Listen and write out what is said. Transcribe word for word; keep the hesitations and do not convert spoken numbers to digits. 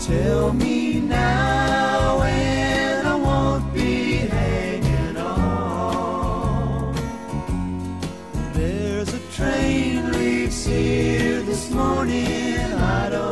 Tell me now and I won't be hanging on. There's a train leaves here this morning, I don't